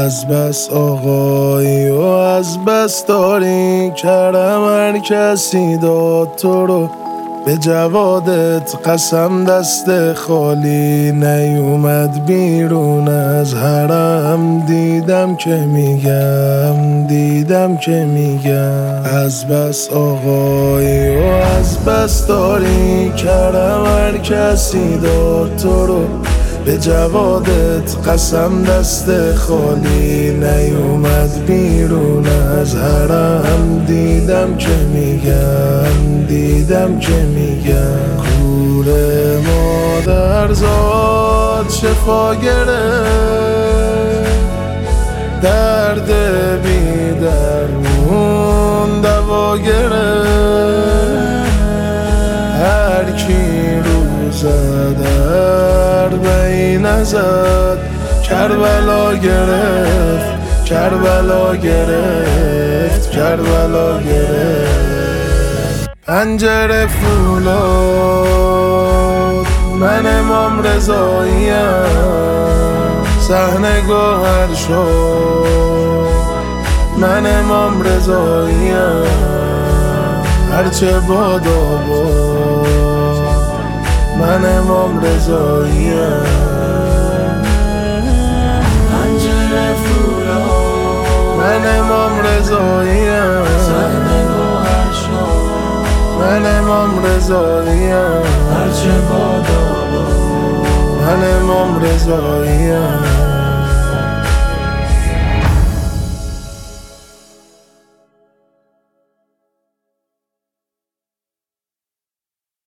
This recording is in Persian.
از بس آقایی و از بس داری کردم، هر کسی داد تو رو به جوادت قسم دست خالی نیومد بیرون از حرم. دیدم که میگم از بس آقایی و از بس داری کردم، هر کسی داد تو رو به جوادت قسم دست خالی نیومد بیرون از حرم. دیدم که میگم کور مادر زاد شفا گرفت، درد بی درمون دوا گرفت. هر کی رو زد اربعین نزد، کربلا گرفت. پنجره فولاد من امام رضاییم، صحنه گوهر شد من امام رضاییم. هرچه باد آباد من امام رضاییم. پنجره فولاد من امام رضاییم، من امام رضاییم. هرچه باد آباد من امام رضاییم.